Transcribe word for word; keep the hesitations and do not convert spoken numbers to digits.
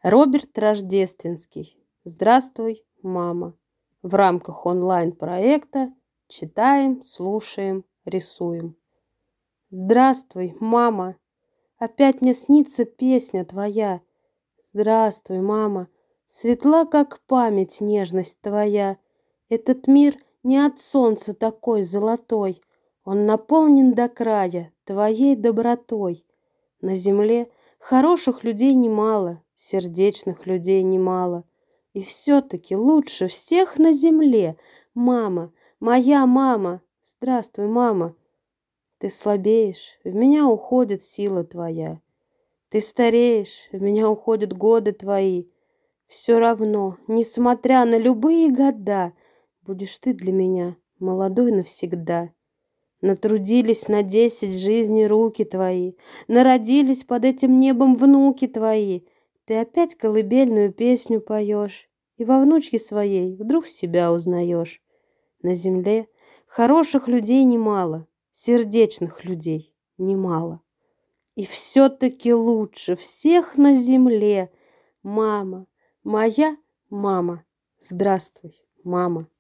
Роберт Рождественский. Здравствуй, мама. В рамках онлайн-проекта читаем, слушаем, рисуем. Здравствуй, мама. Опять мне снится песня твоя. Здравствуй, мама. Светла, как память, нежность твоя. Этот мир не от солнца такой золотой. Он наполнен до края твоей добротой. На земле хороших людей немало, сердечных людей немало. И все-таки лучше всех на земле мама, моя мама. Здравствуй, мама. Ты слабеешь, в меня уходит сила твоя. Ты стареешь, в меня уходят годы твои. Все равно, несмотря на любые года, будешь ты для меня молодой навсегда. Натрудились на десять жизней руки твои, народились под этим небом внуки твои. Ты опять колыбельную песню поешь, и во внучке своей вдруг себя узнаешь. На земле хороших людей немало, сердечных людей немало. И все-таки лучше всех на земле мама, моя мама. Здравствуй, мама.